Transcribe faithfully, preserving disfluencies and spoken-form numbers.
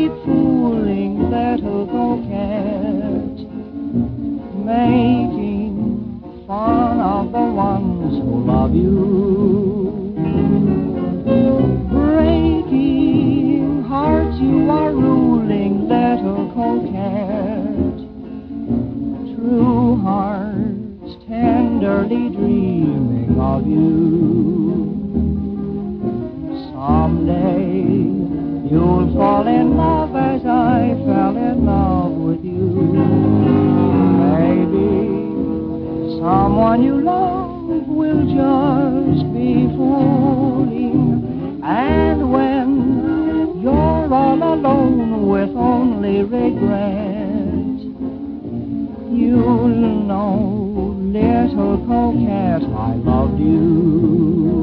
keep fooling little coquette, making fun of the ones who love you. Breaking hearts you are ruling, little coquette. True hearts tenderly dreaming of you. Someday you'll fall in love as I fell in love with you. Maybe someone you love will just be fooling, and when you're all alone with only regret, you'll know, little coquette, I loved you.